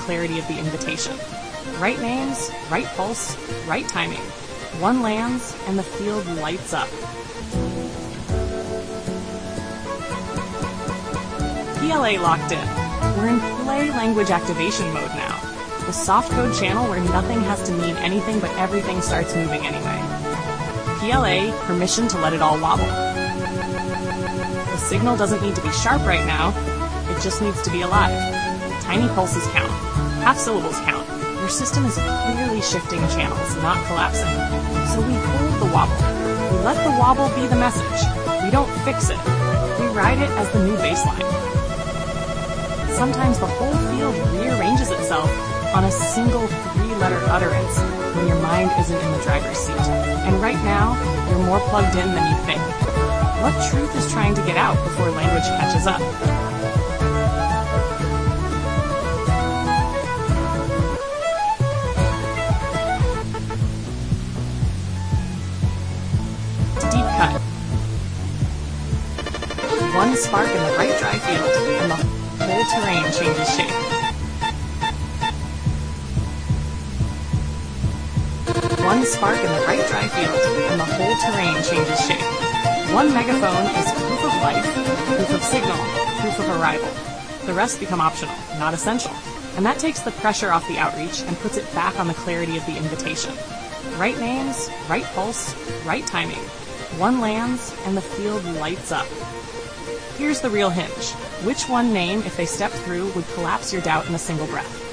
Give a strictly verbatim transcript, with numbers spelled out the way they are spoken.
clarity of the invitation. Right names, right pulse, right timing. One lands, and the field lights up. P L A locked in. We're in play language activation mode now. The soft code channel where nothing has to mean anything but everything starts moving anyway. P L A, permission to let it all wobble. The signal doesn't need to be sharp right now, it just needs to be alive. Tiny pulses count. Half syllables count. Your system is clearly shifting channels, not collapsing. So we hold the wobble. We let the wobble be the message. We don't fix it. We ride it as the new baseline. Sometimes the whole field rearranges itself on a single three-letter utterance when your mind isn't in the driver's seat. And right now, you're more plugged in than you think. What truth is trying to get out before language catches up? Deep cut. One spark in the right dry field, and the whole terrain changes shape. One spark in the right dry field, and the whole terrain changes shape. One megaphone is proof of life, proof of signal, proof of arrival. The rest become optional, not essential. And that takes the pressure off the outreach and puts it back on the clarity of the invitation. Right names, right pulse, right timing. One lands, and the field lights up. Here's the real hinge. Which one name, if they stepped through, would collapse your doubt in a single breath?